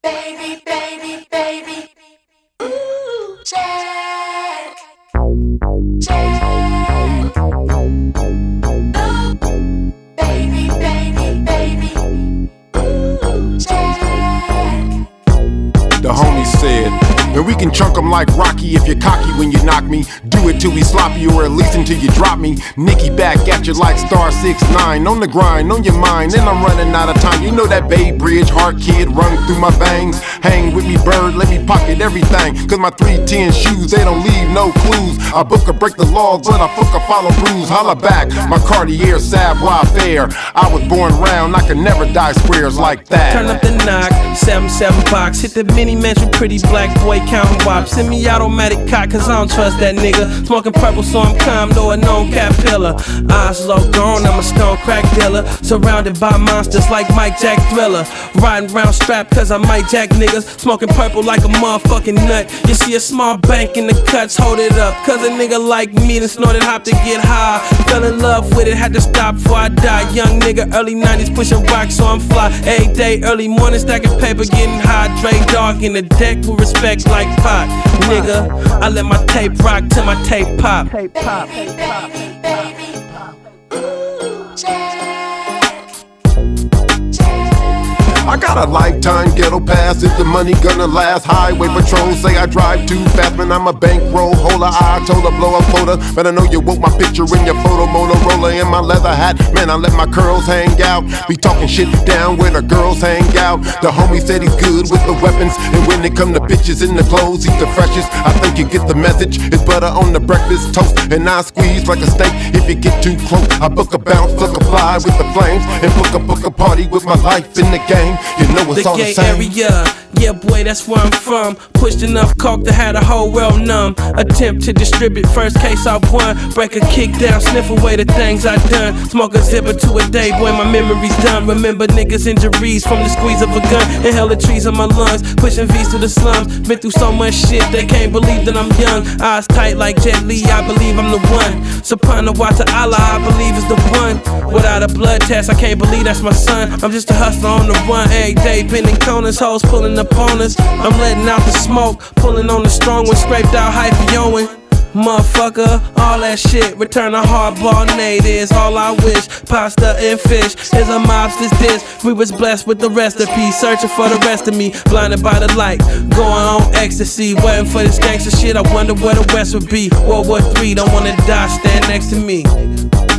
baby, baby, baby. Ooh, Jack, Jack. Ooh, baby, baby, baby. Ooh, Jack. The homie said, and we can chunk 'em like Rocky if you're cocky when you knock me. Do it till we sloppy or at least until you drop me. Nicky back at you like star 6'9". On the grind, on your mind, and I'm running out of time. You know that Bay Bridge heart kid run through my veins. Hang with me, bird, let me pocket everything. Cause my 310 shoes, they don't leave no clues. I book or break the laws, but I fuck or follow rules. Holla back, my Cartier Savoy fair. I was born round, I could never die squares like that. Turn up the knock, 7-7 box. Hit the mini mansion, pretty black boy counting wops. Send me automatic cock, cause I don't trust that nigga. Smoking purple, so I'm calm, though a known caterpillar. Eyes low gone, I'm a stone crack dealer. Surrounded by monsters like Mike Jack Thriller. Riding round strapped, cause I might jack niggas. Smoking purple like a motherfucking nut. You see a small bank in the cuts, hold it up. Cause a nigga like me done snorted hop to get high. Fell in love with it, had to stop before I die. Young nigga, early 90s, pushing rocks, so I'm fly. Every day, early morning, stacking paper, getting high. Dre dog in the deck with respect like pot. Nigga, I let my tape rock till my tape pop. Baby, baby, baby. Ooh, Jack, Jack. I got a lifetime ghetto pass, if the money gonna last. Highway patrol say I drive too fast, man, I'm a bankroll holder. I told her blow up quota, but I know you want my picture in your photo. Motorola in my leather hat, man, I let my curls hang out. Be talking shit down where the girls hang out. The homie said he's good with the weapons, and when it come to bitches in the clothes, he's the freshest. I think you get the message, it's butter on the breakfast toast, and I squeeze like a steak if you get too close. I book a bounce, fuck a fly with the flames, and book a party with my life in the game. You know it's the all the gay same. area, yeah boy, that's where I'm from. Pushed enough coke to have the whole world numb. Attempt to distribute, first case I won. Break a kick down, sniff away the things I done. Smoke a zipper to a day, boy, my memory's done. Remember niggas' injuries from the squeeze of a gun. Inhale the trees in my lungs, pushing V's to the slums. Been through so much shit, they can't believe that I'm young. Eyes tight like Jet Li, I believe I'm the one. Soprano Wata Allah, I believe is the one. Without a blood test, I can't believe that's my son. I'm just a hustler on the run every day, bending corners, hoes pulling up on us. I'm letting out the smoke, pulling on the strong one, scraped out hyphy-oing. Motherfucker, all that shit, return a hardball natives. All I wish, pasta and fish, is a mobster's dish. We was blessed with the recipe, searching for the rest of me. Blinded by the light, going on ecstasy. Waiting for this gangster shit, I wonder where the West would be. World War III, don't wanna die, stand next to me.